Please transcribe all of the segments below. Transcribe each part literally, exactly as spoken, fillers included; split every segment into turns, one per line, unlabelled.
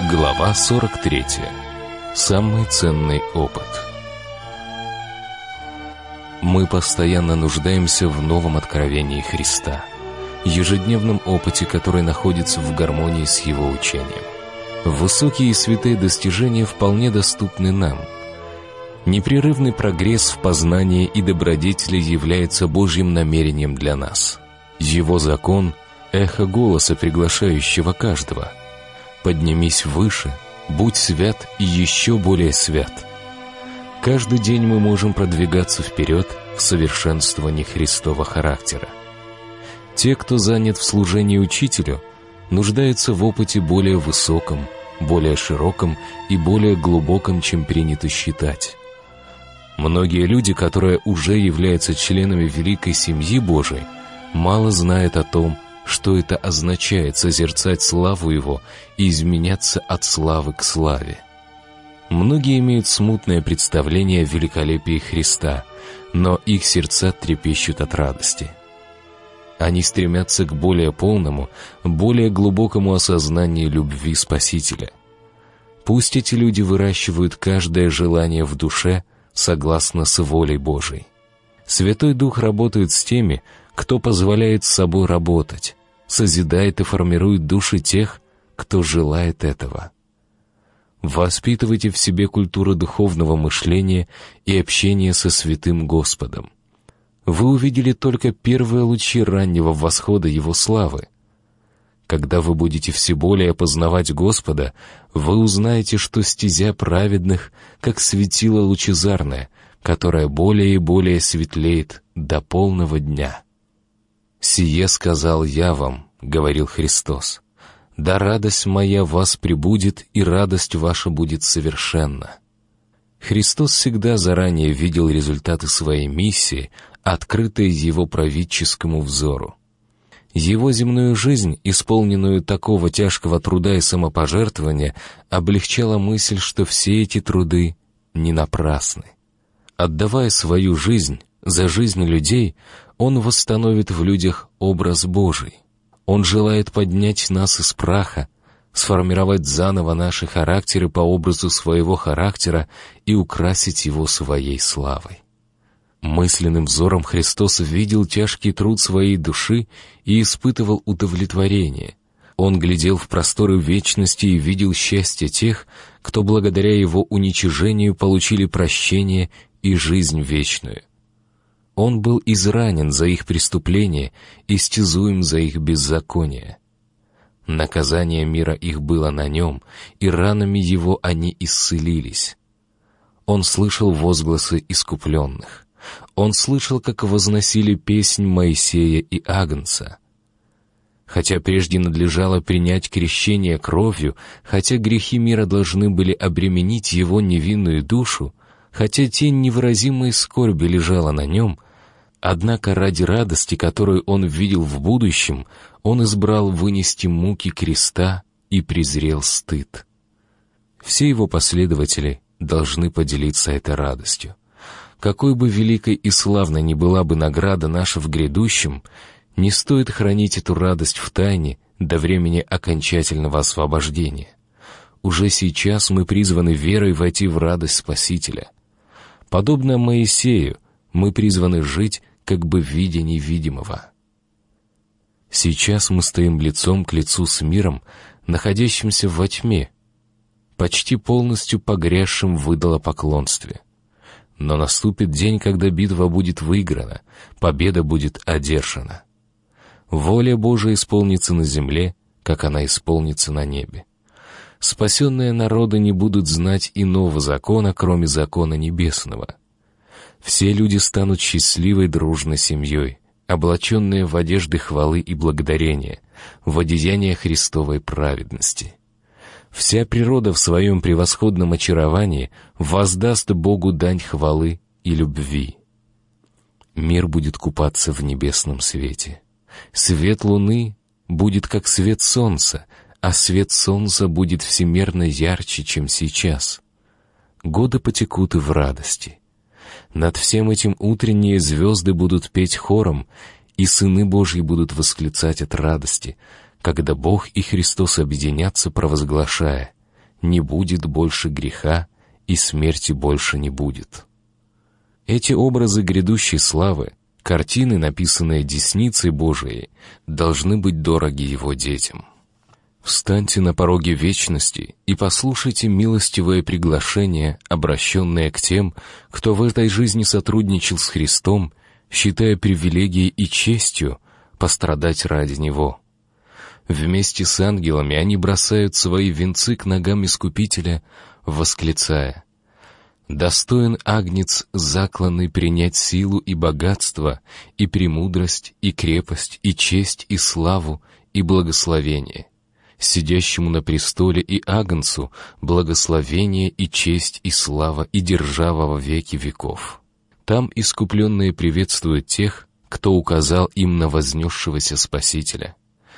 Глава сорок третья. Самый ценный опыт. Мы постоянно нуждаемся в новом откровении Христа, ежедневном опыте, который находится в гармонии с Его учением. Высокие и святые достижения вполне доступны нам. Непрерывный прогресс в познании и добродетели является Божьим намерением для нас. Его закон — эхо голоса, приглашающего каждого. Поднимись выше, будь свят и еще более свят. Каждый день мы можем продвигаться вперед в совершенствовании Христова характера. Те, кто занят в служении Учителю, нуждаются в опыте более высоком, более широком и более глубоком, чем принято считать. Многие люди, которые уже являются членами великой семьи Божией, мало знают о том, что это означает созерцать славу Его и изменяться от славы к славе. Многие имеют смутное представление о великолепии Христа, но их сердца трепещут от радости. Они стремятся к более полному, более глубокому осознанию любви Спасителя. Пусть эти люди выращивают каждое желание в душе согласно с волей Божией. Святой Дух работает с теми, кто позволяет с собой работать, созидает и формирует души тех, кто желает этого. Воспитывайте в себе культуру духовного мышления и общения со святым Господом. Вы увидели только первые лучи раннего восхода Его славы. Когда вы будете все более познавать Господа, вы узнаете, что стезя праведных, как светило лучезарное, которое более и более светлеет до полного дня. «Сие сказал я вам, — говорил Христос, — да радость моя в вас пребудет, и радость ваша будет совершенна». Христос всегда заранее видел результаты своей миссии, открытые Его праведческому взору. Его земную жизнь, исполненную такого тяжкого труда и самопожертвования, облегчала мысль, что все эти труды не напрасны. Отдавая свою жизнь за жизнь людей, Он восстановит в людях образ Божий. Он желает поднять нас из праха, сформировать заново наши характеры по образу своего характера и украсить его своей славой. Мысленным взором Христос видел тяжкий труд своей души и испытывал удовлетворение. Он глядел в просторы вечности и видел счастье тех, кто благодаря Его уничижению получили прощение и жизнь вечную. Он был изранен за их преступления, истязуем за их беззаконие. Наказание мира их было на Нем, и ранами Его они исцелились. Он слышал возгласы искупленных. Он слышал, как возносили песнь Моисея и Агнца. Хотя прежде надлежало принять крещение кровью, хотя грехи мира должны были обременить Его невинную душу, хотя тень невыразимой скорби лежала на Нем, однако ради радости, которую Он видел в будущем, Он избрал вынести муки креста и презрел стыд. Все Его последователи должны поделиться этой радостью. Какой бы великой и славной ни была бы награда наша в грядущем, не стоит хранить эту радость в тайне до времени окончательного освобождения. Уже сейчас мы призваны верой войти в радость Спасителя. Подобно Моисею, мы призваны жить, как бы видя невидимого. Сейчас мы стоим лицом к лицу с миром, находящимся во тьме, почти полностью погрязшим в идолопоклонстве. Но наступит день, когда битва будет выиграна, победа будет одержана. Воля Божия исполнится на земле, как она исполнится на небе. Спасенные народы не будут знать иного закона, кроме закона небесного. Все люди станут счастливой дружной семьей, облаченные в одежды хвалы и благодарения, в одеяние Христовой праведности. Вся природа в своем превосходном очаровании воздаст Богу дань хвалы и любви. Мир будет купаться в небесном свете. Свет луны будет как свет солнца, а свет солнца будет всемерно ярче, чем сейчас. Годы потекут и в радости. Над всем этим утренние звезды будут петь хором, и сыны Божьи будут восклицать от радости, когда Бог и Христос объединятся, провозглашая: не будет больше греха, и смерти больше не будет. Эти образы грядущей славы, картины, написанные десницей Божией, должны быть дороги Его детям. Встаньте на пороге вечности и послушайте милостивое приглашение, обращенное к тем, кто в этой жизни сотрудничал с Христом, считая привилегией и честью пострадать ради Него. Вместе с ангелами они бросают свои венцы к ногам Искупителя, восклицая: «Достоин Агнец закланный принять силу и богатство, и премудрость, и крепость, и честь, и славу, и благословение. Сидящему на престоле и Агнцу благословение, и честь, и слава, и держава во веки веков». Там искупленные приветствуют тех, кто указал им на вознесшегося Спасителя.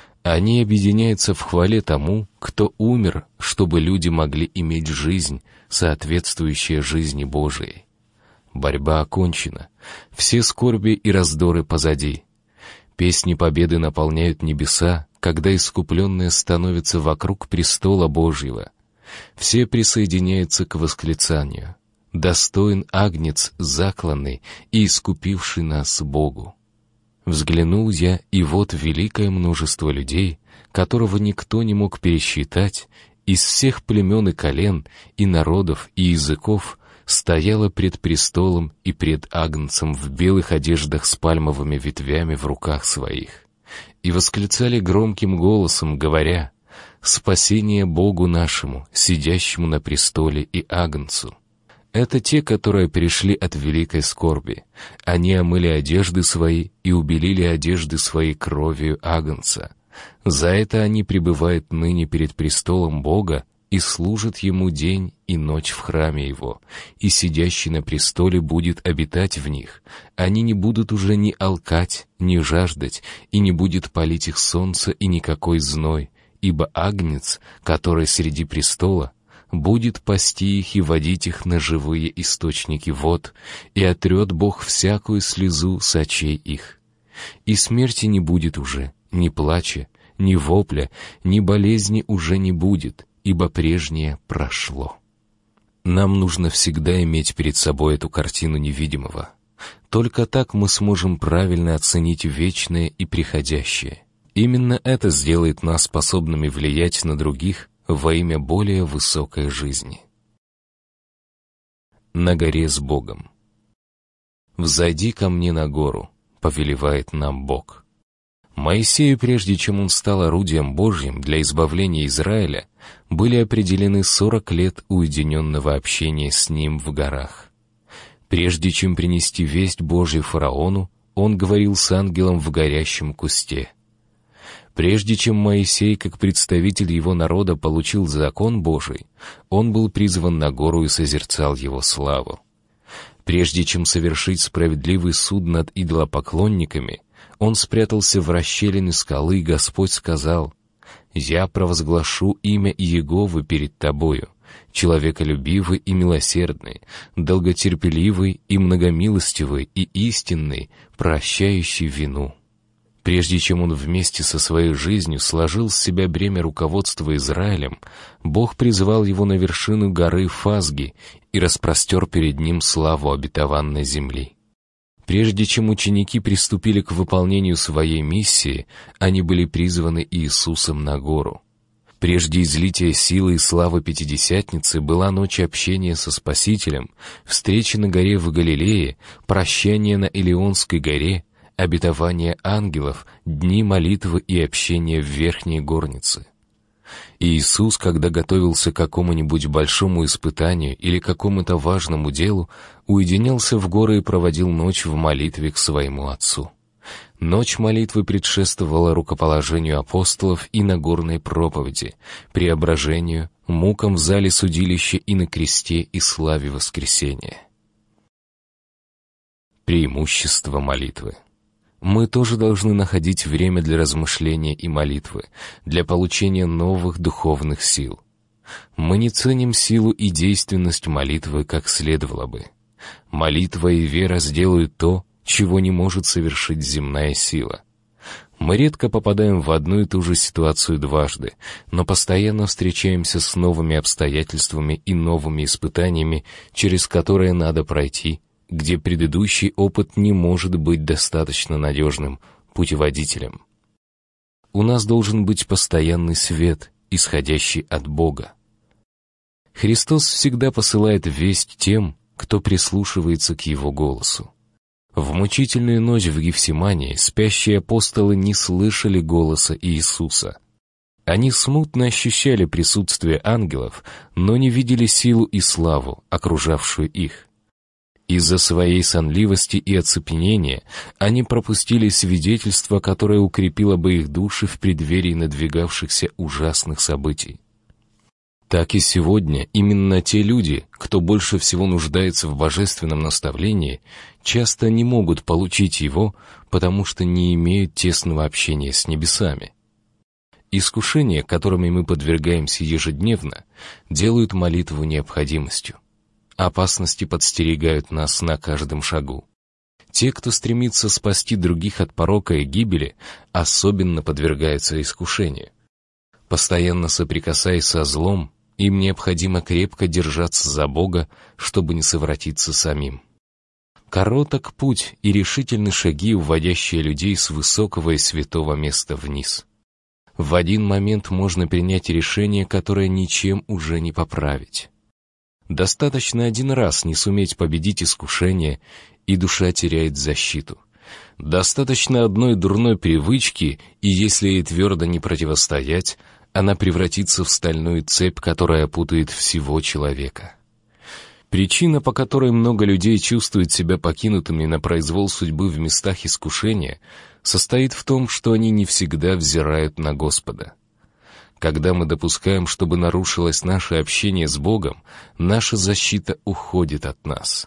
Они объединяются в хвале тому, кто умер, чтобы люди могли иметь жизнь, соответствующая жизни Божией. Борьба окончена, все скорби и раздоры позади. Песни победы наполняют небеса, когда искупленные становятся вокруг престола Божьего. Все присоединяются к восклицанию: «Достоин Агнец закланный и искупивший нас Богу». Взглянул я, и вот великое множество людей, которого никто не мог пересчитать, из всех племен и колен, и народов, и языков, стояло пред престолом и пред Агнцем в белых одеждах с пальмовыми ветвями в руках своих, и восклицали громким голосом, говоря: «Спасение Богу нашему, сидящему на престоле и Агнцу». Это те, которые пришли от великой скорби. Они омыли одежды свои и убелили одежды свои кровью Агнца. За это они пребывают ныне перед престолом Бога и служат Ему день и ночь в храме Его, и сидящий на престоле будет обитать в них. Они не будут уже ни алкать, ни жаждать, и не будет палить их солнце и никакой зной, ибо Агнец, который среди престола, будет пасти их и водить их на живые источники вод, и отрет Бог всякую слезу с очей их. И смерти не будет уже, ни плача, ни вопля, ни болезни уже не будет, ибо прежнее прошло». Нам нужно всегда иметь перед собой эту картину невидимого. Только так мы сможем правильно оценить вечное и приходящее. Именно это сделает нас способными влиять на других во имя более высокой жизни. На горе с Богом. «Взойди ко мне на гору», — повелевает нам Бог. Моисею, прежде чем он стал орудием Божьим для избавления Израиля, были определены сорок лет уединенного общения с Ним в горах. Прежде чем принести весть Божью фараону, он говорил с ангелом в горящем кусте. Прежде чем Моисей, как представитель его народа, получил закон Божий, он был призван на гору и созерцал его славу. Прежде чем совершить справедливый суд над идолопоклонниками, он спрятался в расщелине скалы, и Господь сказал: «Я провозглашу имя Иеговы перед тобою, человеколюбивый и милосердный, долготерпеливый и многомилостивый и истинный, прощающий вину». Прежде чем он вместе со своей жизнью сложил с себя бремя руководства Израилем, Бог призвал его на вершину горы Фазги и распростер перед ним славу обетованной земли. Прежде чем ученики приступили к выполнению своей миссии, они были призваны Иисусом на гору. Прежде излития силы и славы Пятидесятницы была ночь общения со Спасителем, встреча на горе в Галилее, прощание на Илионской горе, обетование ангелов, дни молитвы и общения в верхней горнице. И Иисус, когда готовился к какому-нибудь большому испытанию или какому-то важному делу, уединялся в горы и проводил ночь в молитве к своему Отцу. Ночь молитвы предшествовала рукоположению апостолов и Нагорной проповеди, преображению, мукам в зале судилища и на кресте и славе воскресения. Преимущество молитвы. Мы тоже должны находить время для размышления и молитвы, для получения новых духовных сил. Мы не ценим силу и действенность молитвы, как следовало бы. Молитва и вера сделают то, чего не может совершить земная сила. Мы редко попадаем в одну и ту же ситуацию дважды, но постоянно встречаемся с новыми обстоятельствами и новыми испытаниями, через которые надо пройти, где предыдущий опыт не может быть достаточно надежным путеводителем. У нас должен быть постоянный свет, исходящий от Бога. Христос всегда посылает весть тем, кто прислушивается к Его голосу. В мучительную ночь в Гефсимании спящие апостолы не слышали голоса Иисуса. Они смутно ощущали присутствие ангелов, но не видели силу и славу, окружавшую их. Из-за своей сонливости и оцепенения они пропустили свидетельство, которое укрепило бы их души в преддверии надвигавшихся ужасных событий. Так и сегодня именно те люди, кто больше всего нуждается в божественном наставлении, часто не могут получить его, потому что не имеют тесного общения с небесами. Искушения, которыми мы подвергаемся ежедневно, делают молитву необходимостью. Опасности подстерегают нас на каждом шагу. Те, кто стремится спасти других от порока и гибели, особенно подвергаются искушению. Постоянно соприкасаясь со злом, им необходимо крепко держаться за Бога, чтобы не совратиться самим. Короток путь и решительны шаги, уводящие людей с высокого и святого места вниз. В один момент можно принять решение, которое ничем уже не поправить. Достаточно один раз не суметь победить искушение, и душа теряет защиту. Достаточно одной дурной привычки, и если ей твердо не противостоять, она превратится в стальную цепь, которая опутает всего человека. Причина, по которой много людей чувствуют себя покинутыми на произвол судьбы в местах искушения, состоит в том, что они не всегда взирают на Господа. Когда мы допускаем, чтобы нарушилось наше общение с Богом, наша защита уходит от нас.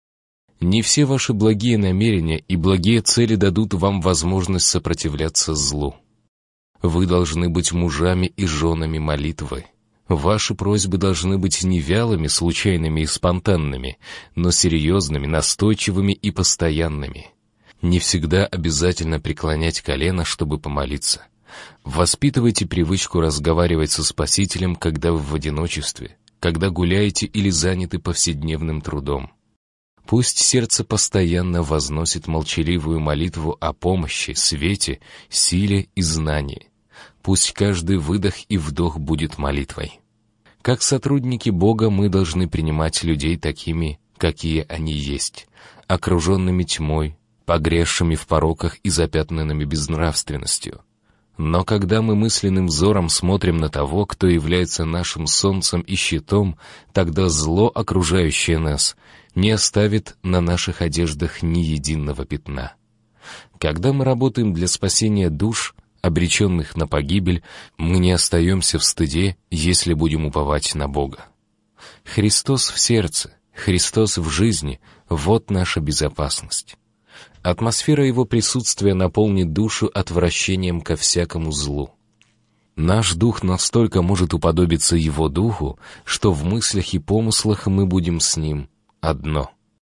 Не все ваши благие намерения и благие цели дадут вам возможность сопротивляться злу. Вы должны быть мужами и женами молитвы. Ваши просьбы должны быть не вялыми, случайными и спонтанными, но серьезными, настойчивыми и постоянными. Не всегда обязательно преклонять колено, чтобы помолиться. Воспитывайте привычку разговаривать со Спасителем, когда вы в одиночестве, когда гуляете или заняты повседневным трудом. Пусть сердце постоянно возносит молчаливую молитву о помощи, свете, силе и знании. Пусть каждый выдох и вдох будет молитвой. Как сотрудники Бога мы должны принимать людей такими, какие они есть, окруженными тьмой, погрязшими в пороках и запятнанными безнравственностью. Но когда мы мысленным взором смотрим на того, кто является нашим солнцем и щитом, тогда зло, окружающее нас, не оставит на наших одеждах ни единого пятна. Когда мы работаем для спасения душ, обреченных на погибель, мы не остаемся в стыде, если будем уповать на Бога. Христос в сердце, Христос в жизни — вот наша безопасность. Атмосфера Его присутствия наполнит душу отвращением ко всякому злу. Наш дух настолько может уподобиться Его духу, что в мыслях и помыслах мы будем с Ним одно.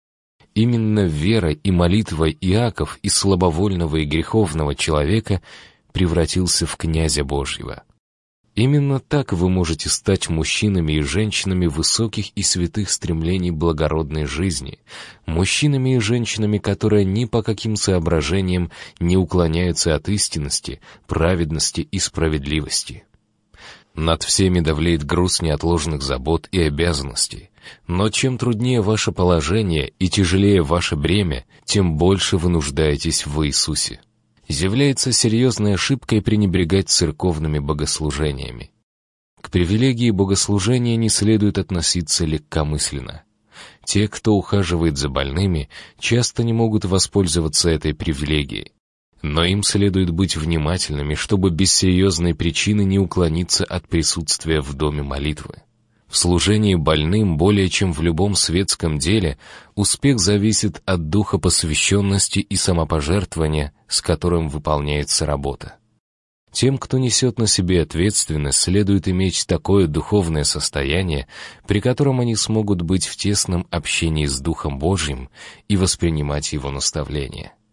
Именно верой и молитвой Иаков из слабовольного и греховного человека превратился в князя Божьего. Именно так вы можете стать мужчинами и женщинами высоких и святых стремлений благородной жизни, мужчинами и женщинами, которые ни по каким соображениям не уклоняются от истинности, праведности и справедливости. Над всеми давлеет груз неотложных забот и обязанностей, но чем труднее ваше положение и тяжелее ваше бремя, тем больше вы нуждаетесь в Иисусе. Является серьезной ошибкой пренебрегать церковными богослужениями. К привилегии богослужения не следует относиться легкомысленно. Те, кто ухаживает за больными, часто не могут воспользоваться этой привилегией. Но им следует быть внимательными, чтобы без серьезной причины не уклониться от присутствия в доме молитвы. В служении больным, более чем в любом светском деле, успех зависит от духа посвященности и самопожертвования, с которым выполняется работа. Тем, кто несет на себе ответственность, следует иметь такое духовное состояние, при котором они смогут быть в тесном общении с Духом Божьим и воспринимать Его наставления.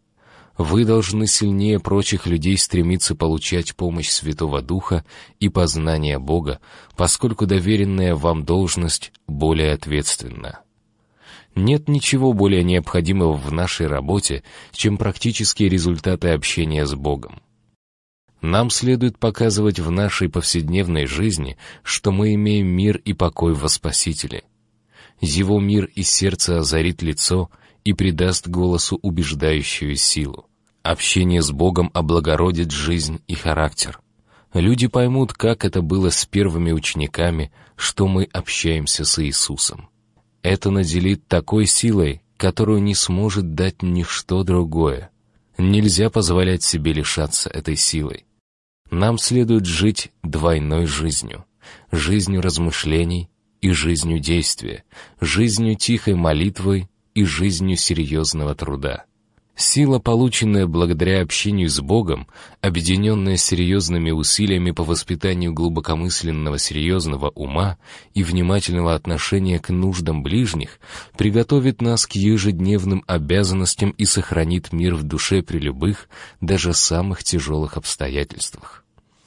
Вы должны сильнее прочих людей стремиться получать помощь Святого Духа и познание Бога, поскольку доверенная вам должность более ответственна. Нет ничего более необходимого в нашей работе, чем практические результаты общения с Богом. Нам следует показывать в нашей повседневной жизни, что мы имеем мир и покой во Спасителе. Его мир из сердца озарит лицо и придаст голосу убеждающую силу. Общение с Богом облагородит жизнь и характер. Люди поймут, как это было с первыми учениками, что мы общаемся с Иисусом. Это наделит такой силой, которую не сможет дать ничто другое. Нельзя позволять себе лишаться этой силой. Нам следует жить двойной жизнью, жизнью размышлений и жизнью действия, жизнью тихой молитвы и жизнью серьезного труда. Сила, полученная благодаря общению с Богом, объединенная серьезными усилиями по воспитанию глубокомысленного серьезного ума и внимательного отношения к нуждам ближних, приготовит нас к ежедневным обязанностям и сохранит мир в душе при любых, даже самых тяжелых обстоятельствах.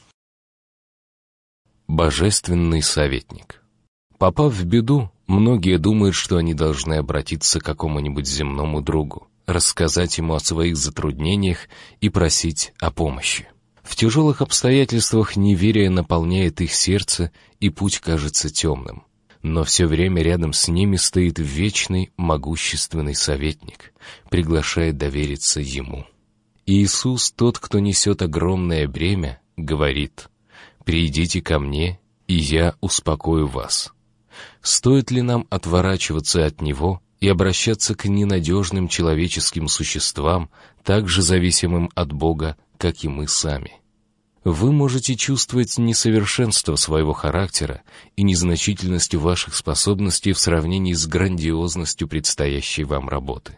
Божественный советник. Попав в беду, многие думают, что они должны обратиться к какому-нибудь земному другу, рассказать ему о своих затруднениях и просить о помощи. В тяжелых обстоятельствах неверие наполняет их сердце, и путь кажется темным. Но все время рядом с ними стоит вечный, могущественный советник, приглашает довериться ему. Иисус, тот, кто несет огромное бремя, говорит: «Придите ко мне, и я успокою вас». Стоит ли нам отворачиваться от Него и обращаться к ненадежным человеческим существам, так же зависимым от Бога, как и мы сами? Вы можете чувствовать несовершенство своего характера и незначительность ваших способностей в сравнении с грандиозностью предстоящей вам работы.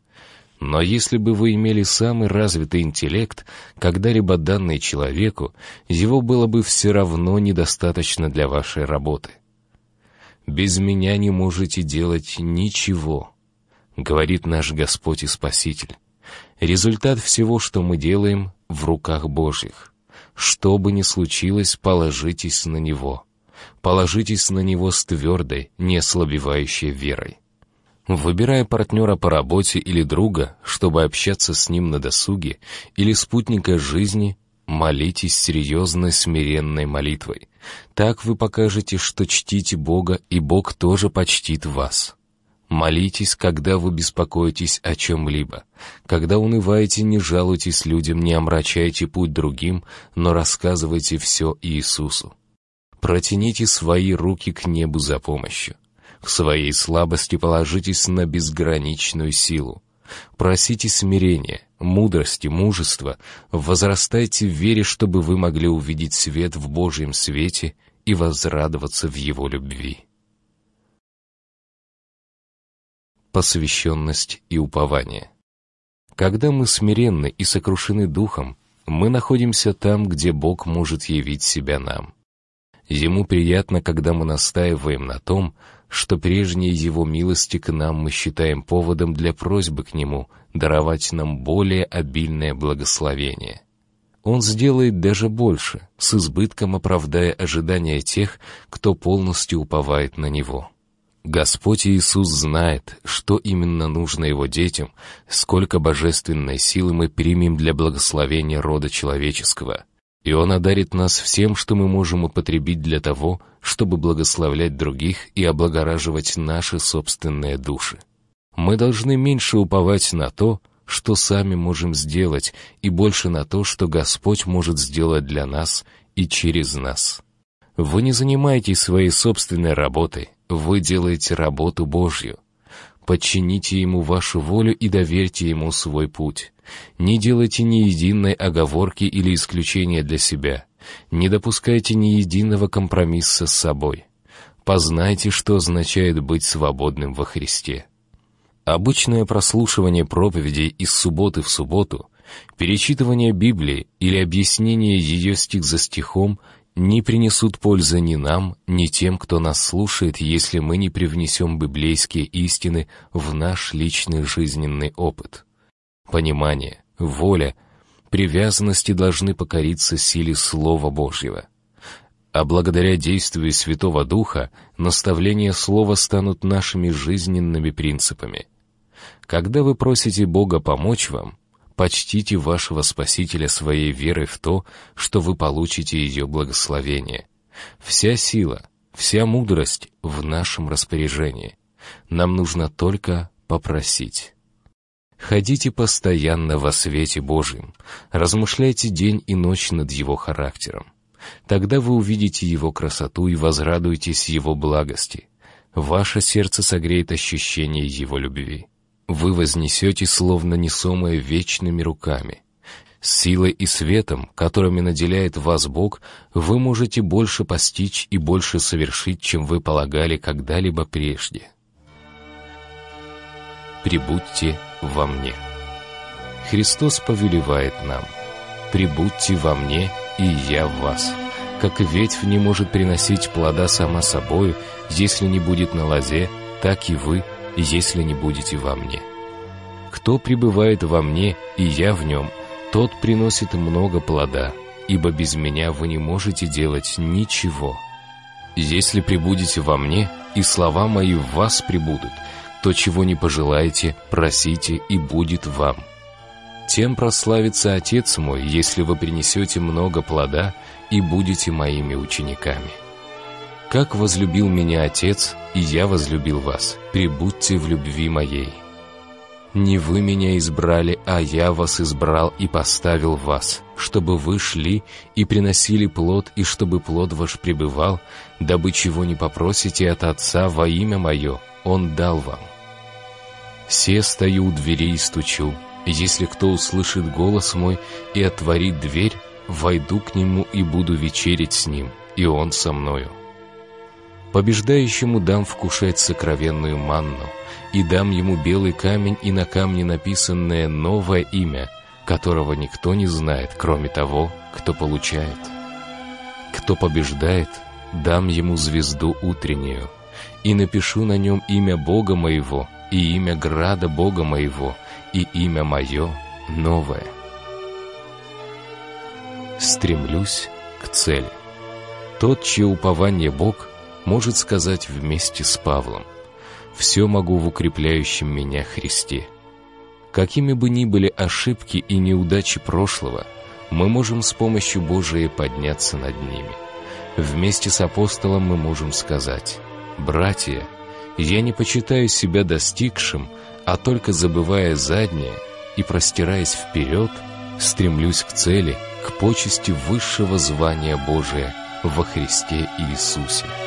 Но если бы вы имели самый развитый интеллект, когда-либо данный человеку, его было бы все равно недостаточно для вашей работы. «Без меня не можете делать ничего», — говорит наш Господь и Спаситель. Результат всего, что мы делаем, в руках Божьих. Что бы ни случилось, положитесь на Него. Положитесь на Него с твердой, не ослабевающей верой. Выбирая партнера по работе или друга, чтобы общаться с ним на досуге, или спутника жизни, молитесь серьезной, смиренной молитвой. Так вы покажете, что чтите Бога, и Бог тоже почтит вас. Молитесь, когда вы беспокоитесь о чем-либо. Когда унываете, не жалуйтесь людям, не омрачайте путь другим, но рассказывайте все Иисусу. Протяните свои руки к небу за помощью. В своей слабости положитесь на безграничную силу. Просите смирения, мудрости, мужества, возрастайте в вере, чтобы вы могли увидеть свет в Божьем свете и возрадоваться в Его любви. Посвященность и упование. Когда мы смиренны и сокрушены духом, мы находимся там, где Бог может явить себя нам. Ему приятно, когда мы настаиваем на том, что прежние Его милости к нам мы считаем поводом для просьбы к Нему даровать нам более обильное благословение. Он сделает даже больше, с избытком оправдая ожидания тех, кто полностью уповает на Него. Господь Иисус знает, что именно нужно Его детям, сколько божественной силы мы примем для благословения рода человеческого. И Он одарит нас всем, что мы можем употребить для того, чтобы благословлять других и облагораживать наши собственные души. Мы должны меньше уповать на то, что сами можем сделать, и больше на то, что Господь может сделать для нас и через нас. Вы не занимаетесь своей собственной работой, вы делаете работу Божью. Подчините Ему вашу волю и доверьте Ему свой путь. Не делайте ни единой оговорки или исключения для себя. Не допускайте ни единого компромисса с собой. Познайте, что означает быть свободным во Христе. Обычное прослушивание проповедей из субботы в субботу, перечитывание Библии или объяснение ее стих за стихом не принесут пользы ни нам, ни тем, кто нас слушает, если мы не привнесем библейские истины в наш личный жизненный опыт. Понимание, воля, привязанности должны покориться силе Слова Божьего. А благодаря действию Святого Духа наставления Слова станут нашими жизненными принципами. Когда вы просите Бога помочь вам, почтите вашего Спасителя своей верой в то, что вы получите ее благословение. Вся сила, вся мудрость в нашем распоряжении. Нам нужно только попросить. Ходите постоянно во свете Божьем, размышляйте день и ночь над Его характером. Тогда вы увидите Его красоту и возрадуетесь Его благости. Ваше сердце согреет ощущение Его любви. Вы вознесете, словно несомое вечными руками. С силой и светом, которыми наделяет вас Бог, вы можете больше постичь и больше совершить, чем вы полагали когда-либо прежде. Прибудьте во мне. Христос повелевает нам: «Прибудьте во мне, и я в вас». Как ветвь не может приносить плода сама собою, если не будет на лозе, так и вы, если не будете во мне. Кто пребывает во мне, и я в нем, тот приносит много плода, ибо без меня вы не можете делать ничего. Если пребудете во мне, и слова мои в вас пребудут, то, чего не пожелаете, просите, и будет вам. Тем прославится Отец мой, если вы принесете много плода и будете моими учениками. Как возлюбил меня Отец, и я возлюбил вас, пребудьте в любви моей. Не вы меня избрали, а я вас избрал и поставил вас, чтобы вы шли и приносили плод, и чтобы плод ваш пребывал, дабы чего не попросите от Отца во имя мое, Он дал вам. Се стою у дверей и стучу. Если кто услышит голос мой и отворит дверь, войду к нему и буду вечерить с ним, и он со мною. Побеждающему дам вкушать сокровенную манну, и дам ему белый камень, и на камне написанное новое имя, которого никто не знает, кроме того, кто получает. Кто побеждает, дам ему звезду утреннюю, и напишу на нем имя Бога моего, и имя града Бога моего, и имя мое новое. Стремлюсь к цели. Тот, чье упование Бог, может сказать вместе с Павлом: «Все могу в укрепляющем меня Христе». Какими бы ни были ошибки и неудачи прошлого, мы можем с помощью Божией подняться над ними. Вместе с апостолом мы можем сказать: «Братья, я не почитаю себя достигшим, а только забывая заднее и простираясь вперед, стремлюсь к цели, к почести высшего звания Божия во Христе Иисусе».